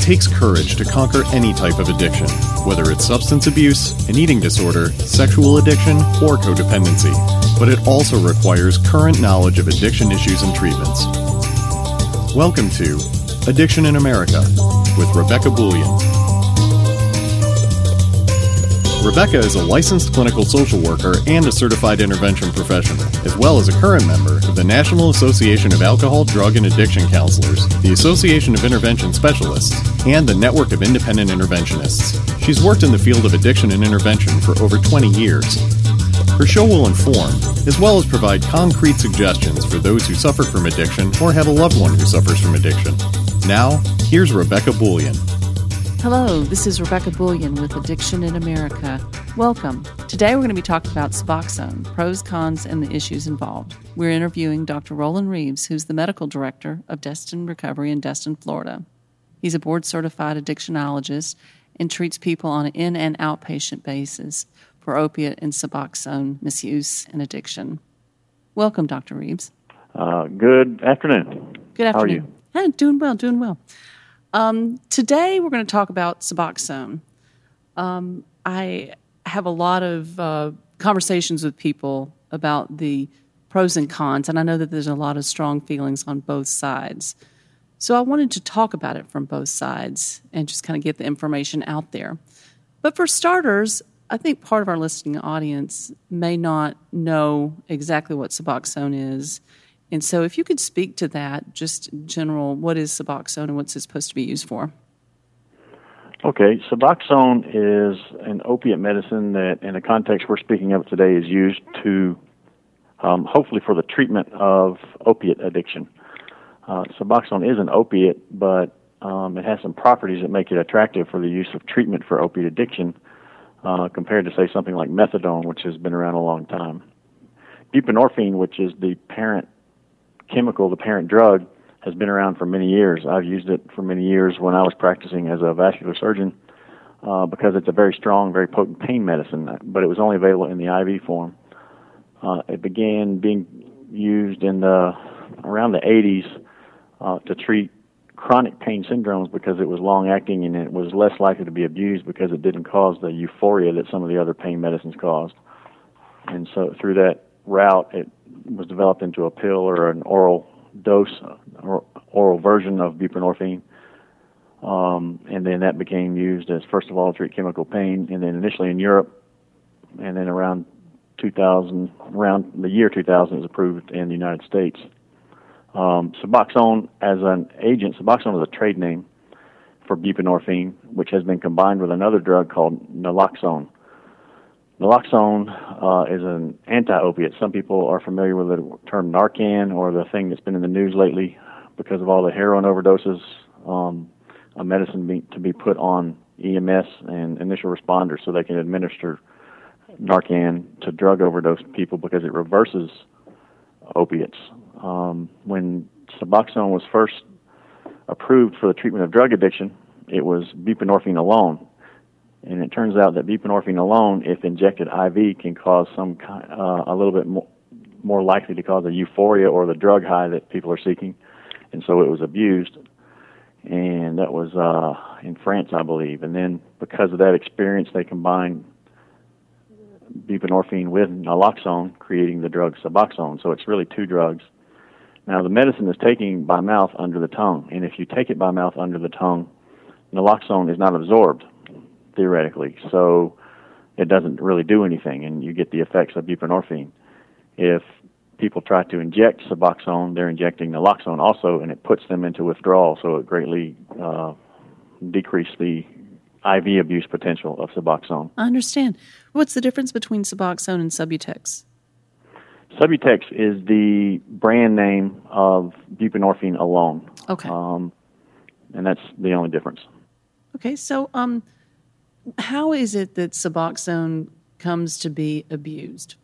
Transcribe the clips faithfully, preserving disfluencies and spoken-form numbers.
takes courage to conquer any type of addiction, whether it's substance abuse, an eating disorder, sexual addiction, or codependency. But it also requires current knowledge of addiction issues and treatments. Welcome to Addiction in America with Rebecca Bullion. Rebecca is a licensed clinical social worker and a certified intervention professional, as well as a current member of the National Association of Alcohol, Drug, and Addiction Counselors, the Association of Intervention Specialists, and the Network of Independent Interventionists. She's worked in the field of addiction and intervention for over twenty years. Her show will inform, as well as provide concrete suggestions for those who suffer from addiction or have a loved one who suffers from addiction. Now, here's Rebecca Bullion. Hello, this is Rebecca Bullion with Addiction in America. Welcome. Today we're going to be talking about Suboxone, pros, cons, and the issues involved. We're interviewing Doctor Roland Reeves, who's the medical director of Destin Recovery in Destin, Florida. He's a board-certified addictionologist and treats people on an in- and outpatient basis for opiate and Suboxone misuse and addiction. Welcome, Doctor Reeves. Uh, good afternoon. Good afternoon. How are you? Hey, doing well, doing well. Um, today we're going to talk about Suboxone. Um, I have a lot of uh, conversations with people about the pros and cons, and I know that there's a lot of strong feelings on both sides. So I wanted to talk about it from both sides and just kind of get the information out there. But for starters, I think part of our listening audience may not know exactly what Suboxone is. And so if you could speak to that, just in general, what is Suboxone and what's it supposed to be used for? Okay, Suboxone is an opiate medicine that, in the context we're speaking of today, is used to, um, hopefully for the treatment of opiate addiction. Uh, Suboxone is an opiate, but um, it has some properties that make it attractive for the use of treatment for opiate addiction uh, compared to, say, something like methadone, which has been around a long time. Buprenorphine, which is the parent chemical, the parent drug, has been around for many years. I've used it for many years when I was practicing as a vascular surgeon uh, because it's a very strong, very potent pain medicine, but it was only available in the I V form. Uh, it began being used in the around the eighties uh, to treat chronic pain syndromes because it was long-acting and it was less likely to be abused because it didn't cause the euphoria that some of the other pain medicines caused. And so through that route, it was developed into a pill or an oral dose, or oral version of buprenorphine, um, and then that became used as, first of all, to treat chemical pain, and then initially in Europe, and then around two thousand, around the year two thousand, it was approved in the United States. Um, Suboxone, as an agent, Suboxone is a trade name for buprenorphine, which has been combined with another drug called naloxone. Naloxone uh, is an anti-opiate. Some people are familiar with the term Narcan, or the thing that's been in the news lately because of all the heroin overdoses, um, a medicine be, to be put on E M S and initial responders so they can administer Narcan to drug overdose people because it reverses opiates. Um, when Suboxone was first approved for the treatment of drug addiction, it was buprenorphine alone. And it turns out that buprenorphine alone, if injected I V, can cause some kind, uh, a little bit more, more likely to cause a euphoria or the drug high that people are seeking. And so it was abused. And that was uh, in France, I believe. And then because of that experience, they combined buprenorphine with naloxone, creating the drug Suboxone. So it's really two drugs. Now, the medicine is taken by mouth under the tongue. And if you take it by mouth under the tongue, naloxone is not absorbed, theoretically, so it doesn't really do anything, and you get the effects of buprenorphine. If people try to inject Suboxone, they're injecting naloxone also, and it puts them into withdrawal, so it greatly uh, decreases the I V abuse potential of Suboxone. I understand. What's the difference between Suboxone and Subutex? Subutex is the brand name of buprenorphine alone. Okay. Um, and that's the only difference. Okay, so um, how is it that Suboxone comes to be abused?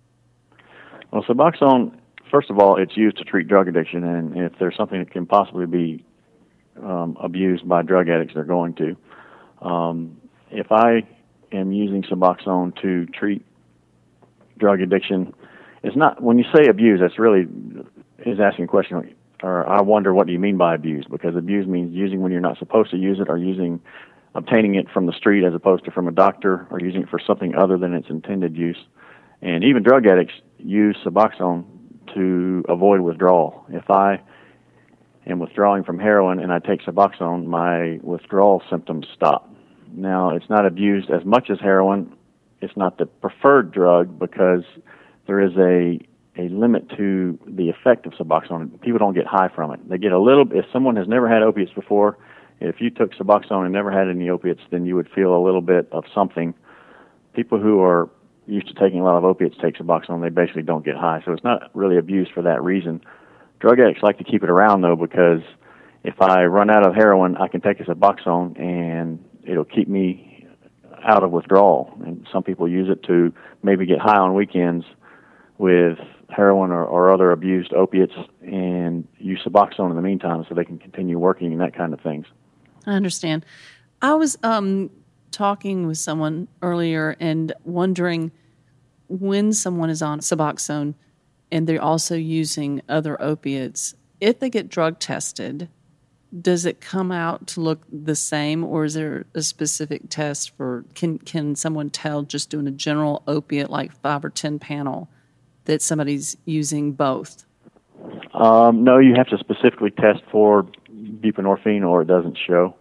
Well, Suboxone, first of all, it's used to treat drug addiction, and if there's something that can possibly be um, abused by drug addicts, they're going to. Um, if I am using Suboxone to treat drug addiction, it's not, when you say abuse, that's really is asking a question, or I wonder, what do you mean by abuse? Because abuse means using when you're not supposed to use it, or using, obtaining it from the street as opposed to from a doctor, or using it for something other than its intended use. And even drug addicts use Suboxone to avoid withdrawal. If I am withdrawing from heroin and I take Suboxone, my withdrawal symptoms stop. Now, it's not abused as much as heroin. It's not the preferred drug because there is a a limit to the effect of Suboxone. People don't get high from it. They get a little. If someone has never had opiates before, if you took Suboxone and never had any opiates, then you would feel a little bit of something. People who are used to taking a lot of opiates take Suboxone, they basically don't get high. So it's not really abused for that reason. Drug addicts like to keep it around, though, because if I run out of heroin, I can take a Suboxone and it'll keep me out of withdrawal. And some people use it to maybe get high on weekends with heroin or, or other abused opiates and use Suboxone in the meantime so they can continue working and that kind of things. I understand. I was um, talking with someone earlier and wondering when someone is on Suboxone and they're also using other opiates, if they get drug tested, does it come out to look the same, or is there a specific test for, can can someone tell just doing a general opiate like five or ten panel that somebody's using both? Um, no, you have to specifically test for buprenorphine or it doesn't show.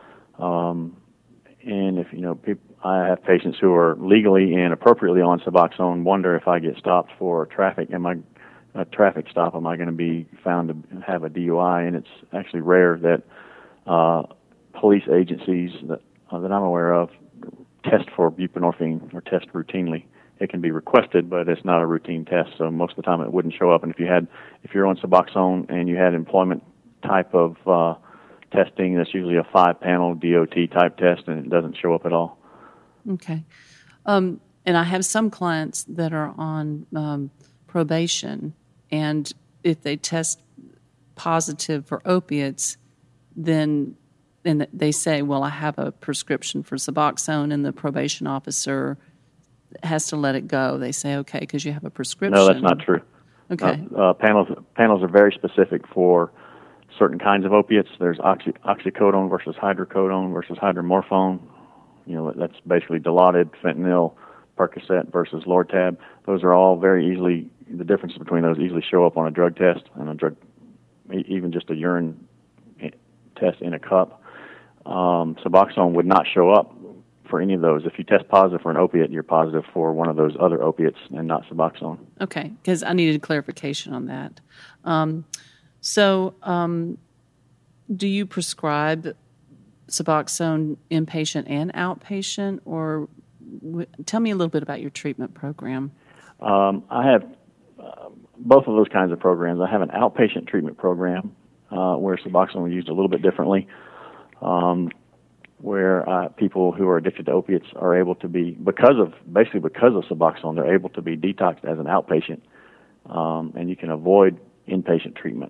Um, and if, you know, people, I have patients who are legally and appropriately on Suboxone wonder if I get stopped for traffic, am I a traffic stop, am I going to be found to have a D U I? And it's actually rare that uh, police agencies that, uh, that I'm aware of test for buprenorphine or test routinely. It can be requested, but it's not a routine test, so most of the time it wouldn't show up. And if you had, if you're on Suboxone and you had employment type of uh, testing, that's usually a five-panel D O T type test, and it doesn't show up at all. Okay. Um, and I have some clients that are on um, probation, and if they test positive for opiates, then and they say, well, I have a prescription for Suboxone, and the probation officer has to let it go. They say, okay, because you have a prescription. No, that's not true. Okay. Uh, uh, panels panels are very specific for certain kinds of opiates. There's oxy, oxycodone versus hydrocodone versus hydromorphone. You know, that's basically Dilaudid, fentanyl, Percocet versus Lortab. Those are all very easily, the differences between those easily show up on a drug test and a drug, even just a urine test in a cup. Um, Suboxone would not show up for any of those. If you test positive for an opiate, you're positive for one of those other opiates and not Suboxone. Okay, because I needed clarification on that. Um, so um, do you prescribe Suboxone inpatient and outpatient, or w- tell me a little bit about your treatment program? Um, I have uh, both of those kinds of programs. I have an outpatient treatment program uh, where Suboxone is used a little bit differently. Um, where uh, people who are addicted to opiates are able to be, because of, basically because of Suboxone, they're able to be detoxed as an outpatient, um, and you can avoid inpatient treatment.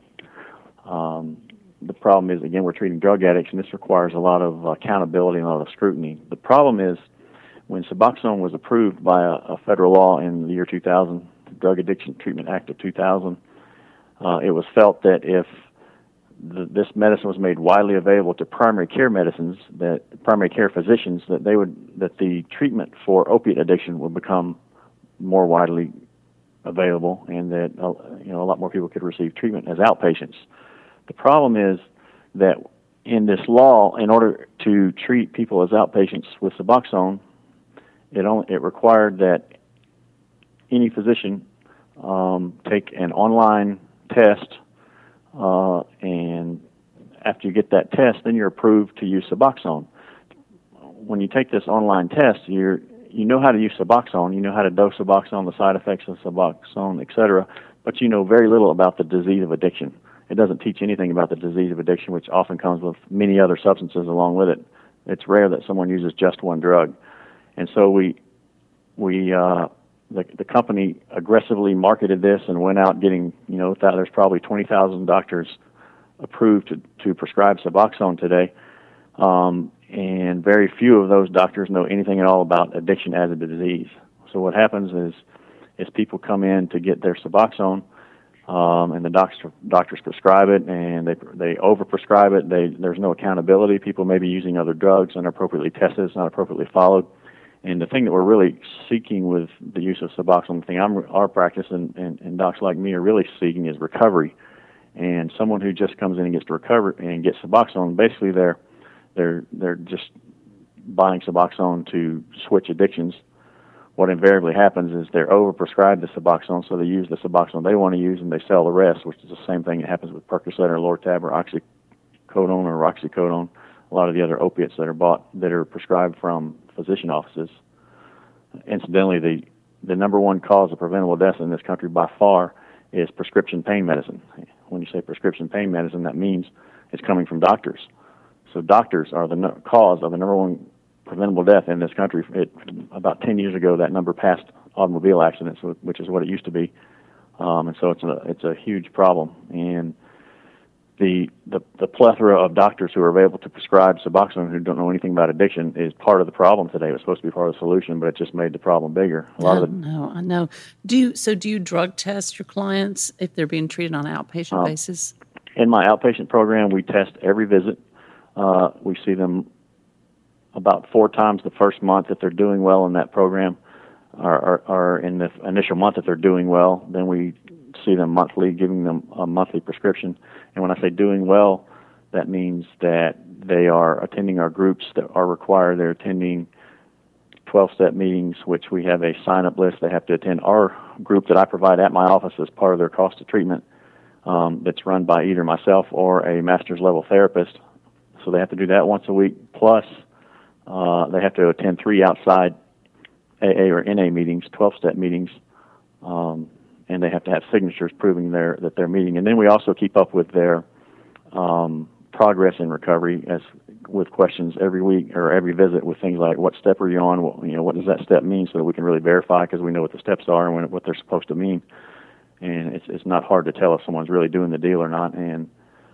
Um, the problem is, again, we're treating drug addicts, and this requires a lot of accountability and a lot of scrutiny. The problem is, when Suboxone was approved by a, a federal law in the year two thousand, the Drug Addiction Treatment Act of two thousand, uh, it was felt that if The, this medicine was made widely available to primary care medicines, that primary care physicians, that they would that the treatment for opiate addiction would become more widely available, and that uh, you know a lot more people could receive treatment as outpatients. The problem is that in this law, in order to treat people as outpatients with Suboxone, it only it required that any physician um, take an online test. Uh, and after you get that test, then you're approved to use Suboxone. When you take this online test, you're you know how to use Suboxone, you know how to dose Suboxone, the side effects of Suboxone, et cetera, but you know very little about the disease of addiction. It doesn't teach anything about the disease of addiction, which often comes with many other substances along with it. It's rare that someone uses just one drug. And so we we uh, The, the company aggressively marketed this and went out getting, you know, th- there's probably twenty thousand doctors approved to, to prescribe Suboxone today. Um, and very few of those doctors know anything at all about addiction as a disease. So what happens is, is people come in to get their Suboxone. um, and the doctors doctors prescribe it, and they they overprescribe it. They there's no accountability. People may be using other drugs inappropriately tested, it's not appropriately followed. And the thing that we're really seeking with the use of Suboxone, the thing I'm, our practice and, and, and docs like me are really seeking is recovery. And someone who just comes in and gets to recover and gets Suboxone, basically they're they're they're just buying Suboxone to switch addictions. What invariably happens is they're overprescribed the Suboxone, so they use the Suboxone they want to use and they sell the rest, which is the same thing that happens with Percocet or Lortab or oxycodone or oxycodone, a lot of the other opiates that are bought that are prescribed from physician offices. Incidentally, the the number one cause of preventable death in this country by far is prescription pain medicine. When you say prescription pain medicine, that means it's coming from doctors. So doctors are the no- cause of the number one preventable death in this country. It, about ten years ago, that number passed automobile accidents, which is what it used to be. Um, and so it's a it's a huge problem. And the, the the plethora of doctors who are available to prescribe Suboxone who don't know anything about addiction is part of the problem today. It was supposed to be part of the solution, but it just made the problem bigger. A lot I of the, know, I know. Do you, so do you drug test your clients if they're being treated on an outpatient um, basis? In my outpatient program, we test every visit. Uh, we see them about four times the first month if they're doing well in that program, or, or, or in the initial month if they're doing well. Then we see them monthly, giving them a monthly prescription. And when I say doing well, that means that they are attending our groups that are required. They're attending twelve-step meetings, which we have a sign-up list. They have to attend our group that I provide at my office as part of their cost of treatment, um, that's run by either myself or a master's level therapist. So they have to do that once a week. Plus, uh, they have to attend three outside A A or N A meetings, twelve-step meetings, um, and they have to have signatures proving their that they're meeting. And then we also keep up with their um, progress in recovery as with questions every week or every visit with things like what step are you on? What, you know, what does that step mean, so that we can really verify, because we know what the steps are and what they're supposed to mean. And it's it's not hard to tell if someone's really doing the deal or not. And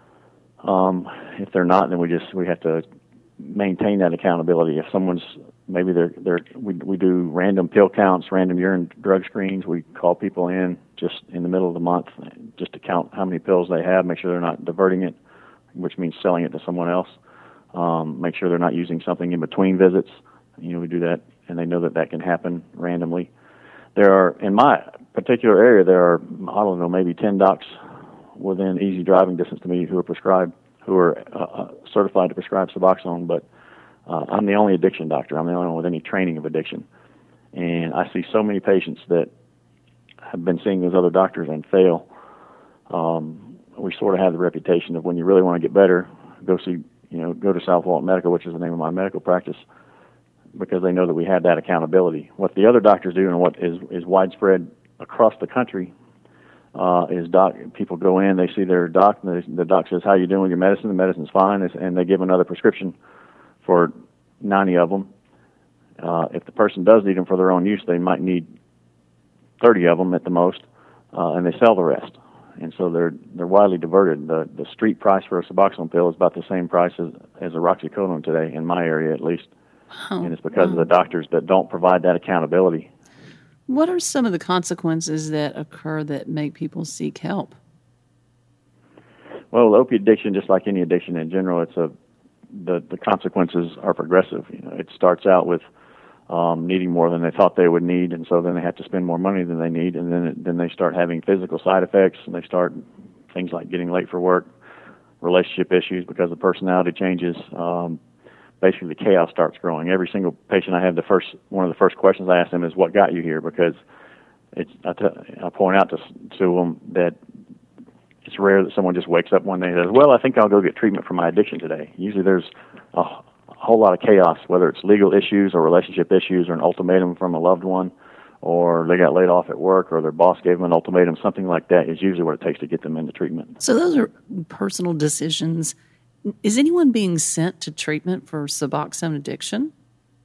um, if they're not, then we just we have to maintain that accountability. If someone's maybe they're they're we we do random pill counts, random urine drug screens. We call people in just in the middle of the month just to count how many pills they have, make sure they're not diverting it, which means selling it to someone else. Um, make sure they're not using something in between visits. You know, we do that, and they know that that can happen randomly. There are, in my particular area, there are, I don't know, maybe ten docs within easy driving distance to me who are prescribed, who are uh, certified to prescribe Suboxone, but uh, I'm the only addiction doctor. I'm the only one with any training of addiction. And I see so many patients that have been seeing those other doctors and fail. Um, we sort of have the reputation of when you really want to get better, go see, you know, go to South Walton Medical, which is the name of my medical practice, because they know that we have that accountability. What the other doctors do and what is, is widespread across the country uh, is doc. People go in, they see their doc, and they, the doc says, "How you doing with your medicine?" The medicine's fine, and they give another prescription for ninety of them. Uh, if the person does need them for their own use, they might need thirty of them at the most, uh, and they sell the rest. And so they're they're widely diverted. The the street price for a Suboxone pill is about the same price as, as a Roxycodone today, in my area at least. Oh, and it's because wow. of the doctors that don't provide that accountability. What are some of the consequences that occur that make people seek help? Well, opiate addiction, just like any addiction in general, it's a the the consequences are progressive. You know, it starts out with um, needing more than they thought they would need, and so then they have to spend more money than they need, and then it, then they start having physical side effects, and they start things like getting late for work, relationship issues because of personality changes. Um, basically, the chaos starts growing. Every single patient I have, the first one of the first questions I ask them is, "What got you here?" Because it's I, t- I point out to to them that it's rare that someone just wakes up one day and says, "Well, I think I'll go get treatment for my addiction today." Usually, there's a a whole lot of chaos, whether it's legal issues or relationship issues or an ultimatum from a loved one, or they got laid off at work or their boss gave them an ultimatum. Something like that is usually what it takes to get them into treatment. So those are personal decisions. Is anyone being sent to treatment for Suboxone addiction?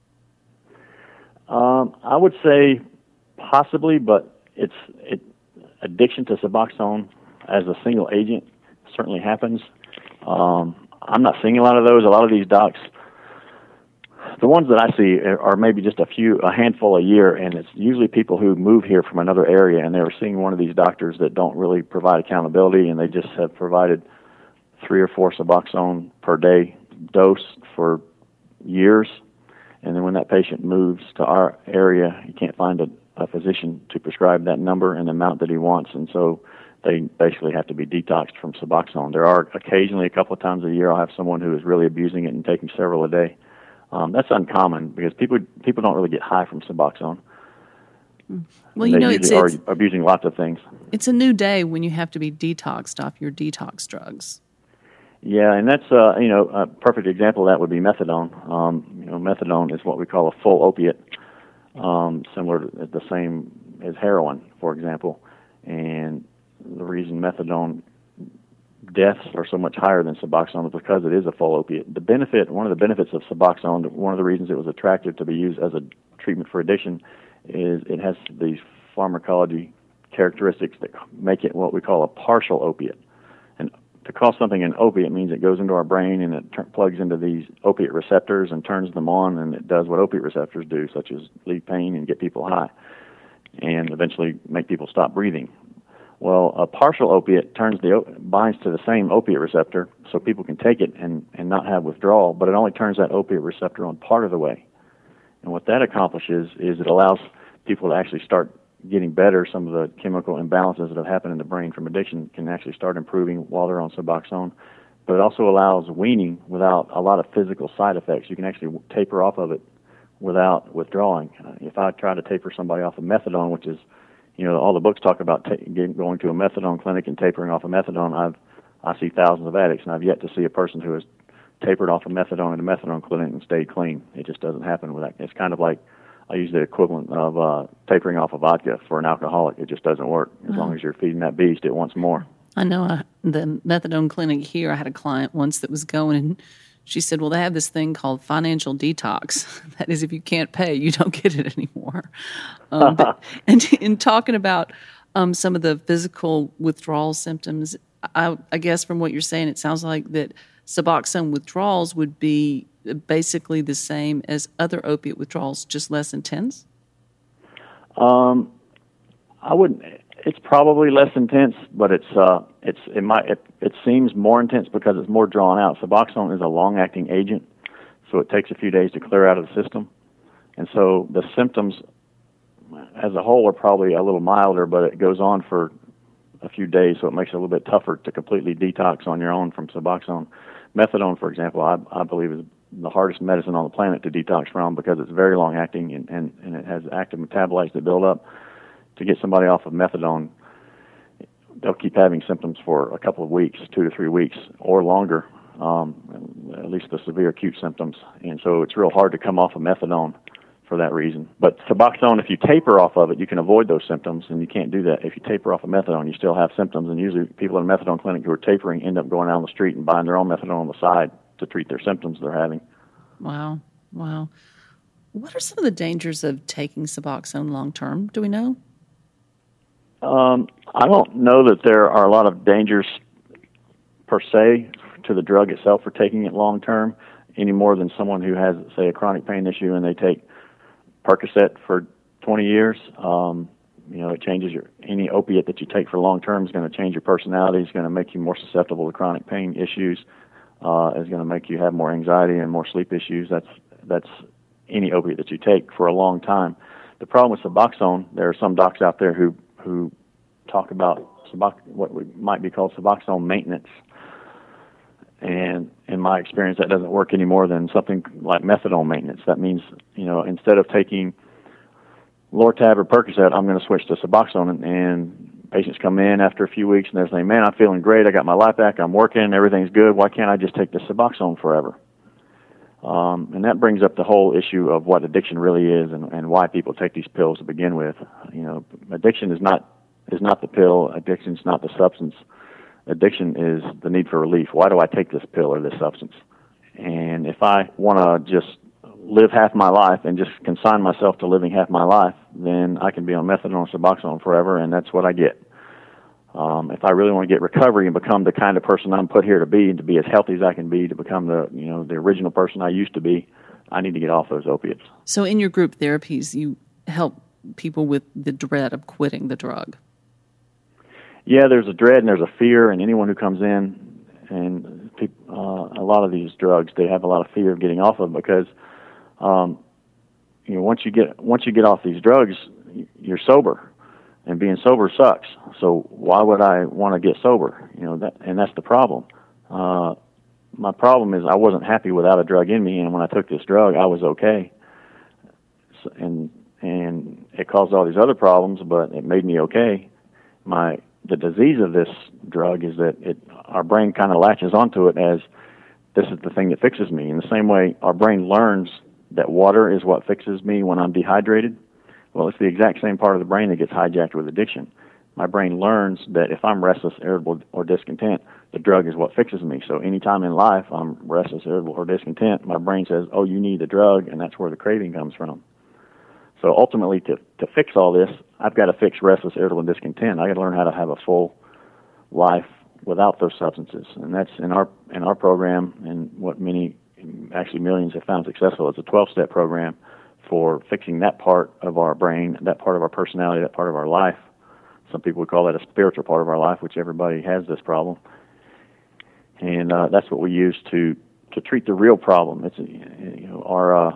Um, I would say possibly, but it's it, addiction to Suboxone as a single agent certainly happens. Um, I'm not seeing a lot of those. A lot of these docs, the ones that I see are maybe just a few, a handful a year, and it's usually people who move here from another area, and they're seeing one of these doctors that don't really provide accountability, and they just have provided three or four Suboxone per day dose for years. And then when that patient moves to our area, he can't find a, a physician to prescribe that number and the amount that he wants, and so they basically have to be detoxed from Suboxone. There are occasionally a couple of times a year I'll have someone who is really abusing it and taking several a day. Um, that's uncommon because people people don't really get high from Suboxone. Well, you they know, it's, are it's abusing lots of things. It's a new day when you have to be detoxed off your detox drugs. Yeah, and that's uh, you know a perfect example of that would be methadone. Um, you know, methadone is what we call a full opiate, um, similar to the same as heroin, for example. And the reason methadone deaths are so much higher than Suboxone is because it is a full opiate. The benefit, one of the benefits of Suboxone, one of the reasons it was attractive to be used as a treatment for addiction, is it has these pharmacology characteristics that make it what we call a partial opiate. And to call something an opiate means it goes into our brain and it t- plugs into these opiate receptors and turns them on, and it does what opiate receptors do, such as relieve pain and get people high, and eventually make people stop breathing. Well, a partial opiate turns the binds to the same opiate receptor, so people can take it and, and not have withdrawal, but it only turns that opiate receptor on part of the way. And what that accomplishes is it allows people to actually start getting better. Some of the chemical imbalances that have happened in the brain from addiction can actually start improving while they're on Suboxone. But it also allows weaning without a lot of physical side effects. You can actually taper off of it without withdrawing. Uh, if I try to taper somebody off of methadone, which is, you know, all the books talk about ta- going to a methadone clinic and tapering off of methadone, I've I see thousands of addicts, and I've yet to see a person who has tapered off of methadone in a methadone clinic and stayed clean. It just doesn't happen with that. It's kind of like I use the equivalent of uh, tapering off of vodka for an alcoholic. It just doesn't work. As long as you're feeding that beast, it wants more. I know uh, the methadone clinic here, I had a client once that was going, and she said, well, they have this thing called financial detox. That is, if you can't pay, you don't get it anymore. Um, but, and in talking about um, some of the physical withdrawal symptoms, I, I guess from what you're saying, it sounds like that Suboxone withdrawals would be basically the same as other opiate withdrawals, just less intense? Um, I wouldn't. It's probably less intense, but it's uh, it's it might it, it seems more intense because it's more drawn out. Suboxone is a long-acting agent, so it takes a few days to clear out of the system, and so the symptoms as a whole are probably a little milder, but it goes on for a few days, so it makes it a little bit tougher to completely detox on your own from Suboxone. Methadone, for example, I, I believe is the hardest medicine on the planet to detox from because it's very long-acting and, and, and it has active metabolites that build up. To get somebody off of methadone, they'll keep having symptoms for a couple of weeks, two to three weeks, or longer, um, at least the severe acute symptoms. And so it's real hard to come off of methadone for that reason. But Suboxone, if you taper off of it, you can avoid those symptoms, and you can't do that. If you taper off of methadone, you still have symptoms, and usually people in a methadone clinic who are tapering end up going out on the street and buying their own methadone on the side to treat their symptoms they're having. Wow, wow. What are some of the dangers of taking Suboxone long-term? Do we know? Um, I don't know that there are a lot of dangers per se to the drug itself for taking it long term, any more than someone who has, say, a chronic pain issue and they take Percocet for twenty years. Um, you know, it changes your any opiate that you take for long term is going to change your personality. It's going to make you more susceptible to chronic pain issues. Uh, is going to make you have more anxiety and more sleep issues. That's that's any opiate that you take for a long time. The problem with Suboxone, there are some docs out there who who talk about Subox, what we might be called Suboxone maintenance. And in my experience, that doesn't work any more than something like methadone maintenance. That means, you know, instead of taking Lortab or Percocet, I'm going to switch to Suboxone. And, and patients come in after a few weeks and they're saying, man, I'm feeling great. I got my life back. I'm working. Everything's good. Why can't I just take the Suboxone forever? Um, and that brings up the whole issue of what addiction really is and, and why people take these pills to begin with. You know, addiction is not is not the pill. Addiction is not the substance. Addiction is the need for relief. Why do I take this pill or this substance? And if I want to just live half my life and just consign myself to living half my life, then I can be on methadone or Suboxone forever, and that's what I get. Um, if I really want to get recovery and become the kind of person I'm put here to be, and to be as healthy as I can be, to become the you know the original person I used to be, I need to get off those opiates. So in your group therapies, you help people with the dread of quitting the drug. Yeah, there's a dread and there's a fear, and anyone who comes in, and people, uh, a lot of these drugs, they have a lot of fear of getting off of them because, um, you know, once you get once you get off these drugs, you're sober, and being sober sucks. So why would I want to get sober? You know, that, and that's the problem. Uh, my problem is I wasn't happy without a drug in me, and when I took this drug, I was okay. So, and and it caused all these other problems, but it made me okay. My the disease of this drug is that it our brain kind of latches onto it as this is the thing that fixes me. In the same way, our brain learns that water is what fixes me when I'm dehydrated. Well, it's the exact same part of the brain that gets hijacked with addiction. My brain learns that if I'm restless, irritable, or discontent, the drug is what fixes me. So anytime in life I'm restless, irritable, or discontent, my brain says, oh, you need the drug, and that's where the craving comes from. So ultimately, to, to fix all this, I've got to fix restless, irritable, and discontent. I've got to learn how to have a full life without those substances. And that's in our in our program, and what many, actually millions have found successful. It's a twelve-step program for fixing that part of our brain, that part of our personality, that part of our life. Some people would call that a spiritual part of our life, which everybody has this problem. And uh, that's what we use to, to treat the real problem. It's you know our uh,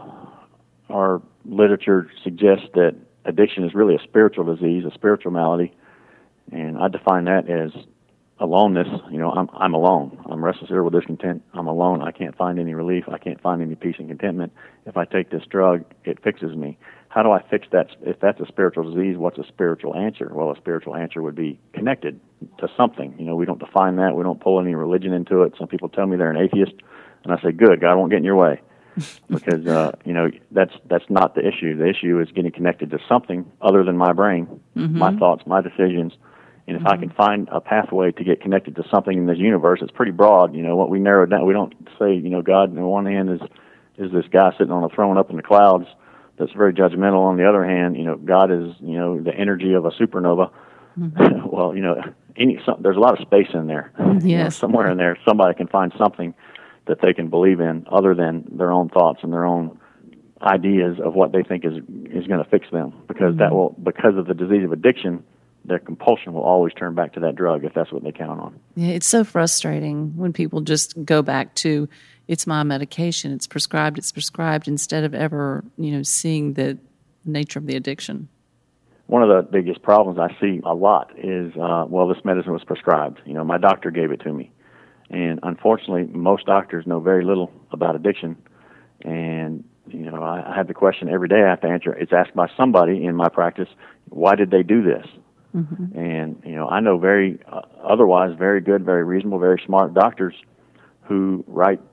our literature suggests that addiction is really a spiritual disease, a spiritual malady, and I define that as aloneness. You know, I'm I'm alone. I'm restless, irritable, discontent. I'm alone. I can't find any relief. I can't find any peace and contentment. If I take this drug, it fixes me. How do I fix that? If that's a spiritual disease, what's a spiritual answer? Well, a spiritual answer would be connected to something. You know, we don't define that. We don't pull any religion into it. Some people tell me they're an atheist, and I say, good, God won't get in your way. Because, uh, you know, that's that's not the issue. The issue is getting connected to something other than my brain, mm-hmm. my thoughts, my decisions. And if mm-hmm. I can find a pathway to get connected to something in this universe, it's pretty broad. You know, what we narrow down, we don't say, you know, God on one hand is, is this guy sitting on a throne up in the clouds that's very judgmental. On the other hand, you know, God is, you know, the energy of a supernova. Mm-hmm. Well, you know, any some, there's a lot of space in there. Yes. You know, somewhere in there, somebody can find something that they can believe in other than their own thoughts and their own ideas of what they think is is going to fix them. Because mm-hmm. that will, because of the disease of addiction, their compulsion will always turn back to that drug if that's what they count on. Yeah, it's so frustrating when people just go back to, it's my medication, it's prescribed, it's prescribed, instead of ever, you know, seeing the nature of the addiction. One of the biggest problems I see a lot is, uh, well, this medicine was prescribed. You know, my doctor gave it to me. And unfortunately, most doctors know very little about addiction. And, you know, I, I have the question every day I have to answer. It's asked by somebody in my practice, why did they do this? Mm-hmm. And, you know, I know very, uh, otherwise very good, very reasonable, very smart doctors who write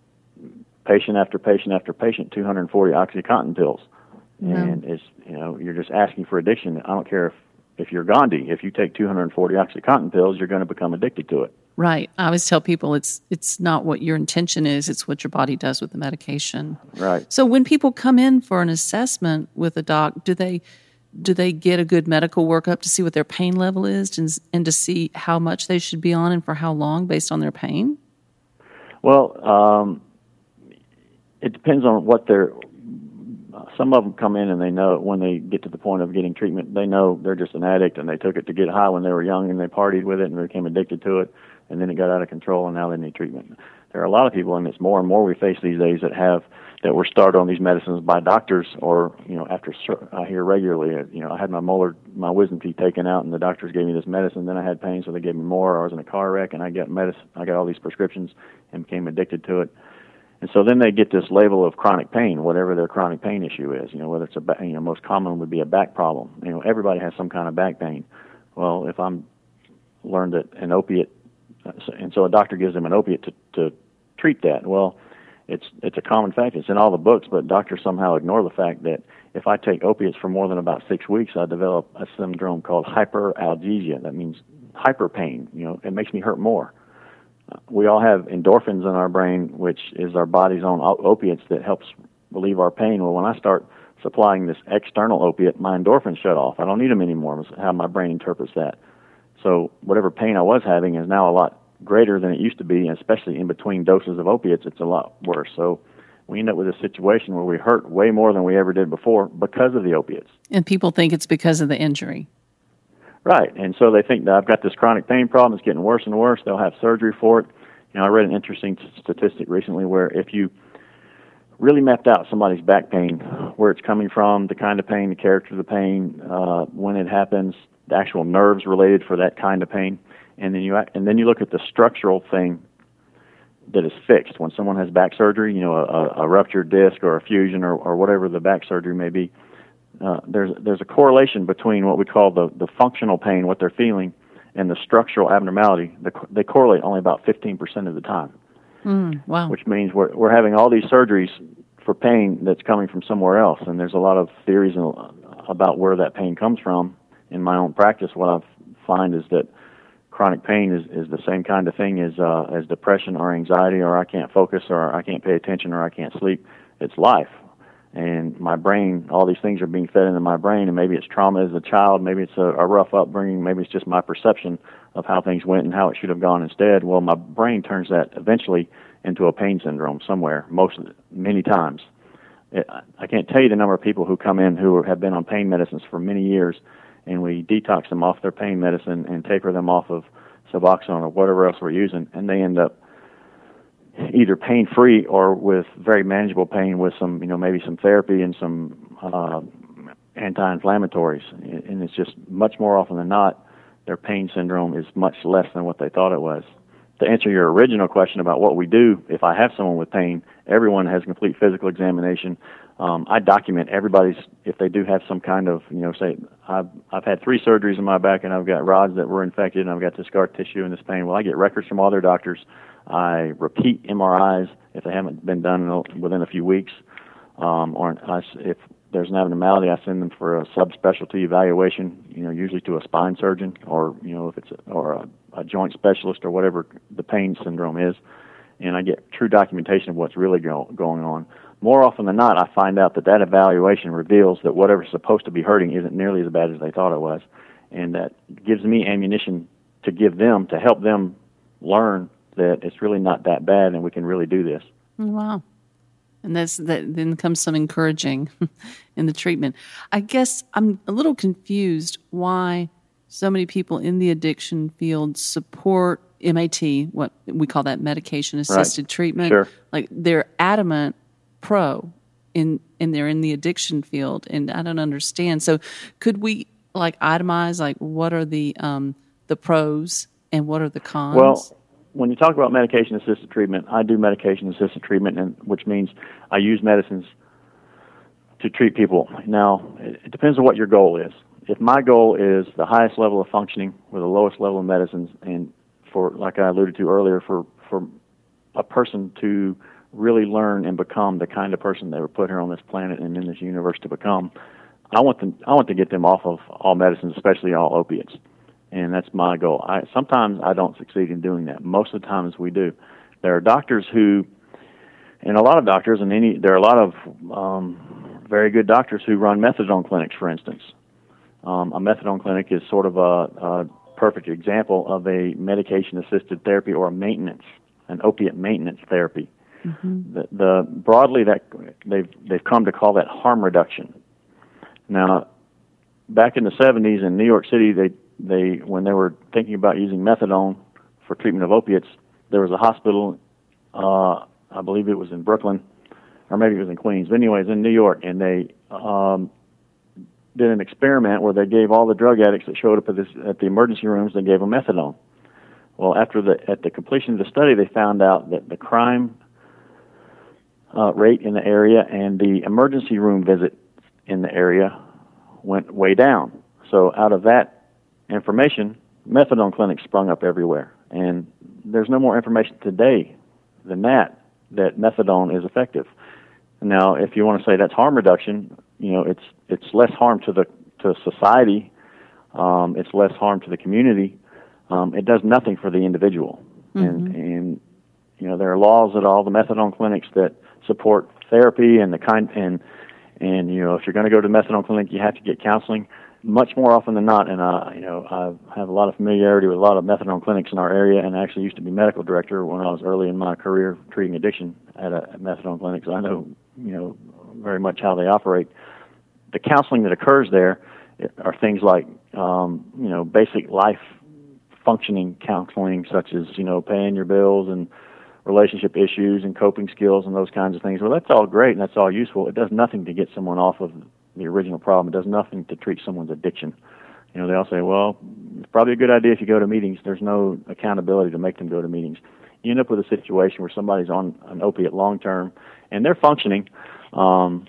patient after patient after patient two hundred forty OxyContin pills. Yeah. And it's, you know, you're just asking for addiction. I don't care if, if you're Gandhi. If you take two hundred forty OxyContin pills, you're going to become addicted to it. Right. I always tell people it's it's not what your intention is, it's what your body does with the medication. Right. So when people come in for an assessment with a doc, do they do they get a good medical workup to see what their pain level is and, and to see how much they should be on and for how long based on their pain? Well, um, it depends on what they're... Some of them come in and they know when they get to the point of getting treatment, they know they're just an addict and they took it to get high when they were young and they partied with it and became addicted to it, and then it got out of control and now they need treatment. There are a lot of people, and it's more and more we face these days, that have that were started on these medicines by doctors, or, you know, after I hear regularly, you know, I had my molar, my wisdom teeth taken out and the doctors gave me this medicine, then I had pain so they gave me more, or I was in a car wreck and I got medicine, I got all these prescriptions and became addicted to it. And so then they get this label of chronic pain, whatever their chronic pain issue is. You know, whether it's a, back, you know, most common would be a back problem. You know, everybody has some kind of back pain. Well, if I'm learned that an opiate, and so a doctor gives them an opiate to, to treat that. Well, it's it's a common fact. It's in all the books, but doctors somehow ignore the fact that if I take opiates for more than about six weeks, I develop a syndrome called hyperalgesia. That means hyper pain. You know, it makes me hurt more. We all have endorphins in our brain, which is our body's own opiates that helps relieve our pain. Well, when I start supplying this external opiate, my endorphins shut off. I don't need them anymore. That's how my brain interprets that. So whatever pain I was having is now a lot greater than it used to be, and especially in between doses of opiates, it's a lot worse. So we end up with a situation where we hurt way more than we ever did before because of the opiates. And people think it's because of the injury. Right, and so they think that I've got this chronic pain problem, it's getting worse and worse, they'll have surgery for it. You know, I read an interesting statistic recently where if you really mapped out somebody's back pain, where it's coming from, the kind of pain, the character of the pain, uh, when it happens, the actual nerves related for that kind of pain, and then you and then you look at the structural thing that is fixed. When someone has back surgery, you know, a, a ruptured disc or a fusion or, or whatever the back surgery may be, uh, there's there's a correlation between what we call the, the functional pain, what they're feeling, and the structural abnormality. The, they correlate only about fifteen percent of the time. Mm, wow. Which means we're we're having all these surgeries for pain that's coming from somewhere else, and there's a lot of theories about where that pain comes from. In my own practice, what I find is that chronic pain is, is the same kind of thing as uh, as depression or anxiety, or I can't focus, or I can't pay attention, or I can't sleep. It's life, and my brain, all these things are being fed into my brain, and maybe it's trauma as a child, maybe it's a, a rough upbringing, maybe it's just my perception of how things went and how it should have gone instead. Well, my brain turns that eventually into a pain syndrome somewhere, most many times. It, I can't tell you the number of people who come in who have been on pain medicines for many years, and we detox them off their pain medicine and taper them off of Suboxone or whatever else we're using, and they end up either pain-free or with very manageable pain with some, you know, maybe some therapy and some uh, anti-inflammatories. And it's just much more often than not, their pain syndrome is much less than what they thought it was. To answer your original question about what we do, if I have someone with pain, everyone has a complete physical examination. Um, I document everybody's, if they do have some kind of, you know, say, I've, I've had three surgeries in my back and I've got rods that were infected and I've got this scar tissue and this pain. Well, I get records from all their doctors. I repeat M R Is if they haven't been done in a, within a few weeks. Um, or I, if there's an abnormality, I send them for a subspecialty evaluation, you know, usually to a spine surgeon or, you know, if it's a, or a, a joint specialist or whatever the pain syndrome is. And I get true documentation of what's really go, going on. More often than not, I find out that that evaluation reveals that whatever's supposed to be hurting isn't nearly as bad as they thought it was. And that gives me ammunition to give them, to help them learn that it's really not that bad and we can really do this. Wow. And that's that. Then comes some encouraging in the treatment. I guess I'm a little confused why so many people in the addiction field support M A T, what we call that medication-assisted right. treatment. Sure. Like they're adamant pro in and they're in the addiction field, and I don't understand. So could we like itemize like what are the um, the pros and what are the cons? Well, when you talk about medication-assisted treatment, I do medication-assisted treatment, and which means I use medicines to treat people. Now, it depends on what your goal is. If my goal is the highest level of functioning with the lowest level of medicines, and for, like I alluded to earlier, for, for a person to really learn and become the kind of person they were put here on this planet and in this universe to become, I want them, I want to get them off of all medicines, especially all opiates. And that's my goal. I, sometimes I don't succeed in doing that. Most of the times we do. There are doctors who, and a lot of doctors, and any, there are a lot of um, very good doctors who run methadone clinics, for instance. Um, a methadone clinic is sort of a, a perfect example of a medication-assisted therapy or a maintenance, an opiate maintenance therapy. Mm-hmm. The, the broadly that they've they've come to call that harm reduction. Now, back in the seventies in New York City, they they when they were thinking about using methadone for treatment of opiates, there was a hospital, uh, I believe it was in Brooklyn, or maybe it was in Queens, but anyways, in New York, and they um, did an experiment where they gave all the drug addicts that showed up at, this, at the emergency rooms, they gave them methadone. Well, after the at the completion of the study, they found out that the crime uh, rate in the area and the emergency room visit in the area went way down. So out of that information, methadone clinics sprung up everywhere. And there's no more information today than that, that methadone is effective. Now, if you want to say that's harm reduction, you know, it's it's less harm to the to society, um, it's less harm to the community. Um, it does nothing for the individual. Mm-hmm. And, and, you know, there are laws at all the methadone clinics that support therapy and the kind, and, and, you know, if you're going to go to the methadone clinic, you have to get counseling. much more often than not, and I, you know, I have a lot of familiarity with a lot of methadone clinics in our area, and I actually used to be medical director when I was early in my career treating addiction at a methadone clinic, so I know, you know, very much how they operate. The counseling that occurs there are things like, um, you know, basic life functioning counseling, such as, you know, paying your bills and relationship issues and coping skills and those kinds of things. Well, that's all great and that's all useful. It does nothing to get someone off of the original problem. It does nothing to treat someone's addiction. You know, they all say, well, it's probably a good idea if you go to meetings. There's no accountability to make them go to meetings. You end up with a situation where somebody's on an opiate long term and they're functioning, um,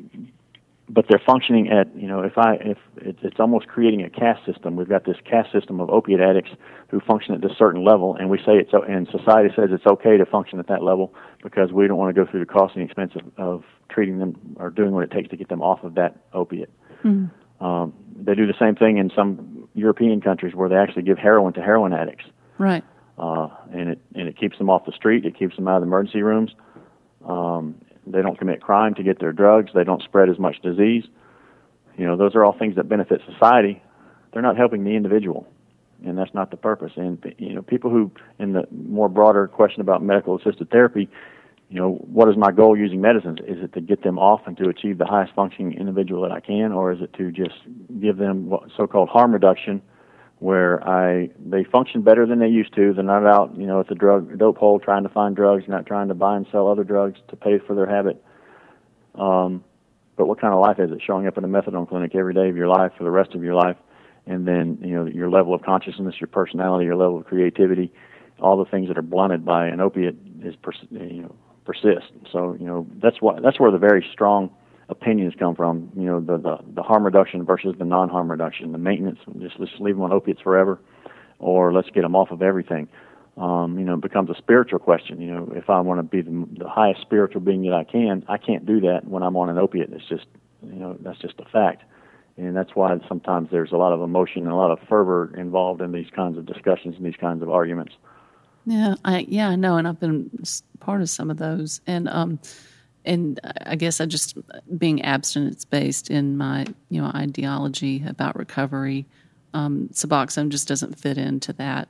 but they're functioning at, you know, if I, if it's, it's almost creating a caste system. We've got this caste system of opiate addicts who function at this certain level, and we say it's, and society says it's okay to function at that level because we don't want to go through the cost and expense of, of treating them or doing what it takes to get them off of that opiate. Mm-hmm. Um, they do the same thing in some European countries where they actually give heroin to heroin addicts. Right. Uh, and it and it keeps them off the street. It keeps them out of the emergency rooms. Um, they don't commit crime to get their drugs. They don't spread as much disease. You know, those are all things that benefit society. They're not helping the individual, and that's not the purpose. And you know, people who, in the more broader question about medical assisted therapy, you know, what is my goal using medicines? Is it to get them off and to achieve the highest functioning individual that I can, or is it to just give them what so-called harm reduction, where I they function better than they used to? They're not out, you know, at the drug dope hole trying to find drugs, not trying to buy and sell other drugs to pay for their habit. Um, but what kind of life is it? Showing up in a methadone clinic every day of your life for the rest of your life, and then, you know, your level of consciousness, your personality, your level of creativity, all the things that are blunted by an opiate is, you know, persist. So, you know, that's what that's where the very strong opinions come from. You know, the the, the harm reduction versus the non-harm reduction, the maintenance. Just let's leave them on opiates forever, or let's get them off of everything. Um, you know, it becomes a spiritual question. You know, if I want to be the, the highest spiritual being that I can, I can't do that when I'm on an opiate. It's just, you know, that's just a fact. And that's why sometimes there's a lot of emotion and a lot of fervor involved in these kinds of discussions and these kinds of arguments. Yeah, I yeah, I know, and I've been part of some of those, and um, and I guess I just being abstinence based in my you know ideology about recovery, um, Suboxone just doesn't fit into that.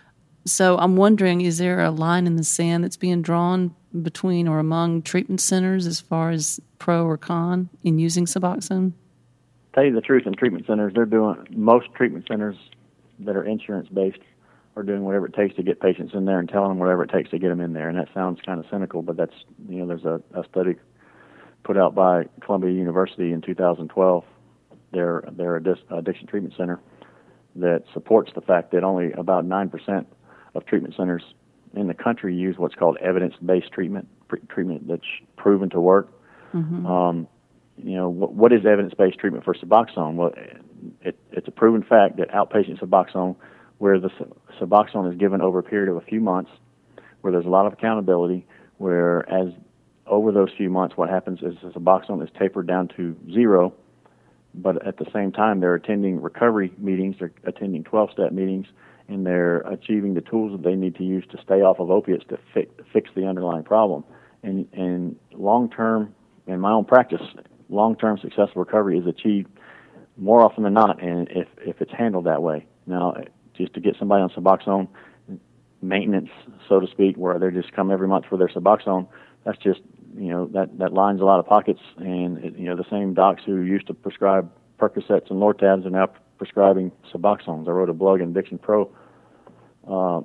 So I'm wondering, is there a line in the sand that's being drawn between or among treatment centers as far as pro or con in using Suboxone? Tell you the truth, in treatment centers, they're doing most treatment centers that are insurance based. Or doing whatever it takes to get patients in there and telling them whatever it takes to get them in there. And that sounds kind of cynical, but that's, you know, there's a, a study put out by Columbia University in two thousand twelve, their, their addiction treatment center, that supports the fact that only about nine percent of treatment centers in the country use what's called evidence-based treatment, treatment that's proven to work. Mm-hmm. Um, you know, what, what is evidence-based treatment for Suboxone? Well, it, it's a proven fact that outpatient Suboxone, where the Suboxone is given over a period of a few months, where there's a lot of accountability, where as over those few months what happens is the Suboxone is tapered down to zero, but at the same time they're attending recovery meetings, they're attending twelve-step meetings, and they're achieving the tools that they need to use to stay off of opiates to fi- fix the underlying problem. And, and long-term, in my own practice, long-term successful recovery is achieved more often than not, and if, if it's handled that way. Now, just to get somebody on Suboxone maintenance, so to speak, where they just come every month for their Suboxone, that's just, you know, that, that lines a lot of pockets. And, it, you know, the same docs who used to prescribe Percocets and Lortabs are now prescribing Suboxones. I wrote a blog in Addiction Pro uh,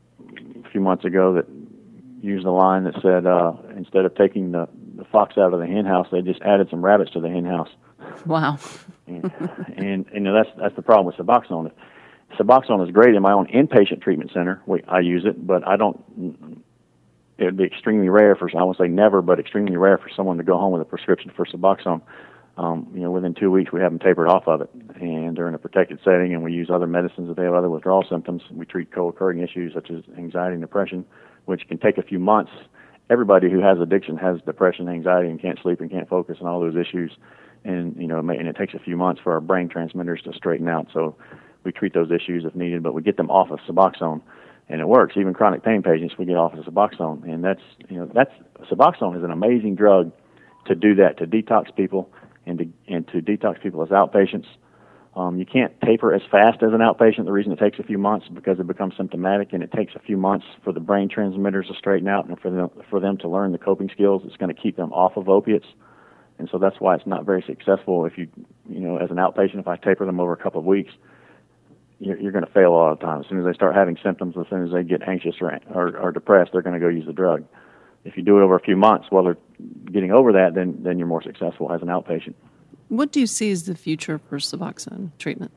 a few months ago that used a line that said, uh, instead of taking the, the fox out of the hen house, they just added some rabbits to the hen house. Wow. and, and, you know, that's, that's the problem with Suboxone. Suboxone is great in my own inpatient treatment center. We, I use it, but I don't. It would be extremely rare for, I won't say never, but extremely rare for someone to go home with a prescription for Suboxone. Um, you know, within two weeks we have them tapered off of it, and they're in a protected setting, and we use other medicines if they have other withdrawal symptoms. We treat co-occurring issues such as anxiety and depression, which can take a few months. Everybody who has addiction has depression, anxiety, and can't sleep and can't focus, and all those issues. And you know, and it takes a few months for our brain transmitters to straighten out. So we treat those issues if needed, but we get them off of Suboxone, and it works. Even chronic pain patients, we get off of Suboxone, and that's, you know, that's Suboxone is an amazing drug to do that, to detox people and to and to detox people as outpatients. Um, you can't taper as fast as an outpatient. The reason it takes a few months is because it becomes symptomatic, and it takes a few months for the brain transmitters to straighten out and for them, for them to learn the coping skills. It's going to keep them off of opiates, and so that's why it's not very successful. If you, you know, as an outpatient, if I taper them over a couple of weeks, you're, you're going to fail a lot of times. As soon as they start having symptoms, as soon as they get anxious or, or, or depressed, they're going to go use the drug. If you do it over a few months while they're getting over that, then then you're more successful as an outpatient. What do you see as the future for Suboxone treatment?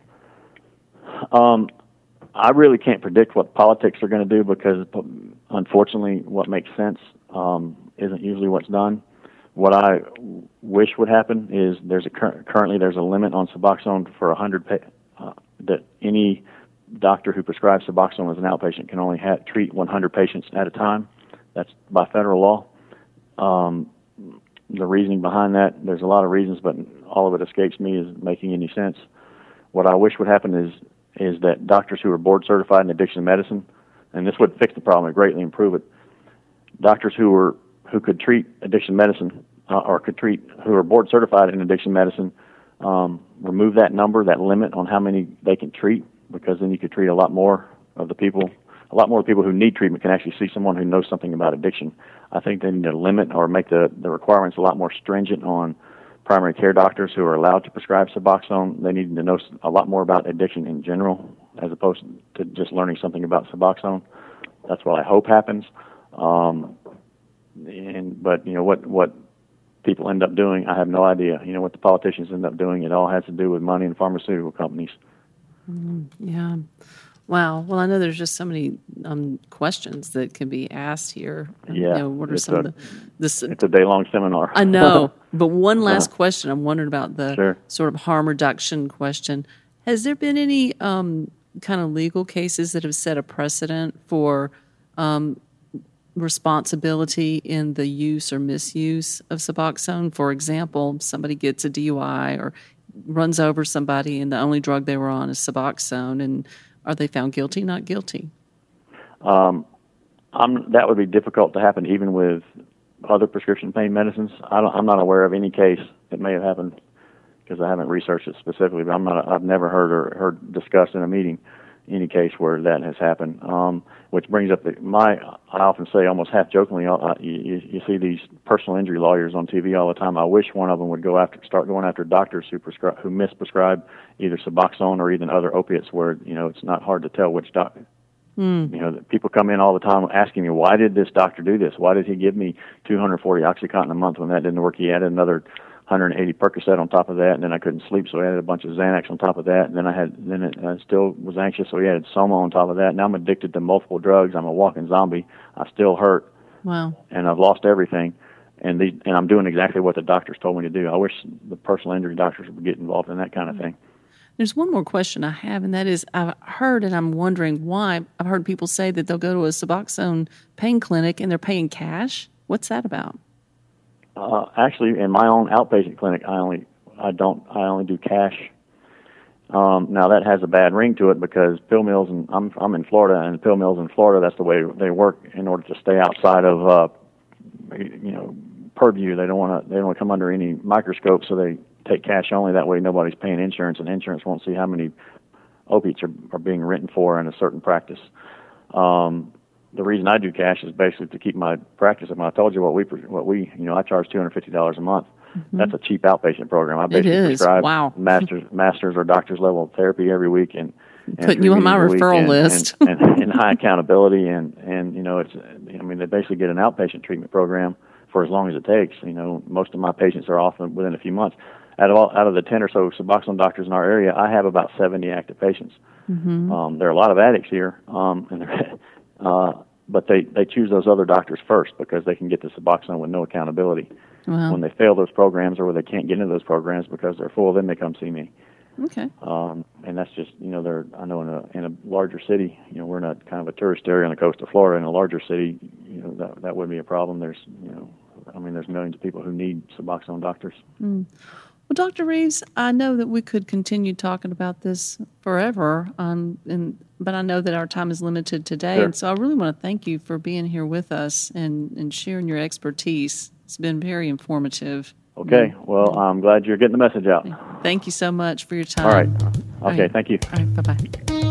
Um, I really can't predict what politics are going to do because, unfortunately, what makes sense um, isn't usually what's done. What I wish would happen is there's a cur- currently there's a limit on Suboxone for one hundred pa- uh, that any doctor who prescribes Suboxone as an outpatient can only ha- treat one hundred patients at a time. That's by federal law. Um, The reasoning behind that, there's a lot of reasons, but all of it escapes me is making any sense. What I wish would happen is is that doctors who are board certified in addiction medicine, and this would fix the problem and greatly improve it, doctors who were who could treat addiction medicine uh, or could treat who are board certified in addiction medicine, um, remove that number, that limit on how many they can treat, because then you could treat a lot more of the people. A lot more people who need treatment can actually see someone who knows something about addiction. I think they need to limit or make the, the requirements a lot more stringent on primary care doctors who are allowed to prescribe Suboxone. They need to know a lot more about addiction in general as opposed to just learning something about Suboxone. That's what I hope happens. Um, and but, you know, what, what people end up doing, I have no idea. You know, what the politicians end up doing, it all has to do with money and pharmaceutical companies. Mm, yeah. Wow. Well, I know there's just so many um, questions that can be asked here. Yeah. You know, what are some a, of the? This, it's a day-long seminar. I know. But one last uh, question. I'm wondering about the sure. sort of harm reduction question. Has there been any um, kind of legal cases that have set a precedent for um, responsibility in the use or misuse of Suboxone? For example, somebody gets a D U I or runs over somebody and the only drug they were on is Suboxone, and are they found guilty, not guilty? Um, I'm, that would be difficult to happen even with other prescription pain medicines. I don't, I'm not aware of any case that may have happened because I haven't researched it specifically, but I'm not, I've never heard or heard discussed in a meeting any case where that has happened. Um, which brings up the, my, I often say almost half jokingly, uh, you, you see these personal injury lawyers on T V all the time. I wish one of them would go after, start going after doctors who prescribe, who misprescribe either Suboxone or even other opiates where, you know, it's not hard to tell which doctor. Mm. You know, people come in all the time asking me, why did this doctor do this? Why did he give me two hundred forty OxyContin a month when that didn't work? He added another one hundred eighty Percocet on top of that, and then I couldn't sleep, so I added a bunch of Xanax on top of that, and then I had, then it, I still was anxious, so he added Soma on top of that. Now I'm addicted to multiple drugs. I'm a walking zombie. I still hurt. Wow. And I've lost everything, and the, and I'm doing exactly what the doctors told me to do. I wish the personal injury doctors would get involved in that kind of thing. There's one more question I have, and that is, I've heard, and I'm wondering why, I've heard people say that they'll go to a Suboxone pain clinic and they're paying cash. What's that about? Uh, actually, in my own outpatient clinic, I only I don't I only do cash. Um, now that has a bad ring to it because pill mills, and I'm I'm in Florida, and pill mills in Florida, that's the way they work in order to stay outside of uh, you know purview. They don't want to they don't want to come under any microscope, so they take cash only. That way, nobody's paying insurance, and insurance won't see how many opiates are are being written for in a certain practice. Um, The reason I do cash is basically to keep my practice. And I told you what we, what we, you know, I charge two hundred fifty dollars a month. Mm-hmm. That's a cheap outpatient program. I basically it is. prescribe wow. masters, masters or doctor's level therapy every week, and, and putting you on my referral and, list, and, and, and high accountability, and and you know, it's, I mean, they basically get an outpatient treatment program for as long as it takes. You know, most of my patients are off within a few months. Out of all, out of the ten or so Suboxone doctors in our area, I have about seventy active patients. Mm-hmm. Um, there are a lot of addicts here, um, and they're, uh, but they, they choose those other doctors first because they can get the Suboxone with no accountability. Wow. When they fail those programs or when they can't get into those programs because they're full, then they come see me. Okay. Um, and that's just, you know, they're, I know in a in a larger city, you know, we're not kind of a tourist area on the coast of Florida. In a larger city, you know, that that wouldn't be a problem. There's, you know, I mean, there's millions of people who need Suboxone doctors. Mm. Well, Doctor Reeves, I know that we could continue talking about this forever, um, and but I know that our time is limited today, sure. and so I really want to thank you for being here with us and, and sharing your expertise. It's been very informative. Okay, well, I'm glad you're getting the message out. Thank you so much for your time. All right. Okay, All right. thank you. All right, bye-bye.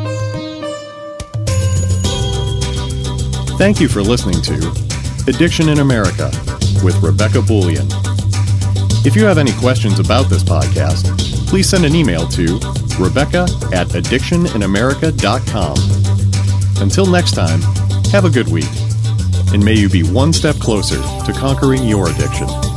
Thank you for listening to Addiction in America with Rebecca Bullion. If you have any questions about this podcast, please send an email to Rebecca at addiction in america dot com. Until next time, have a good week, and may you be one step closer to conquering your addiction.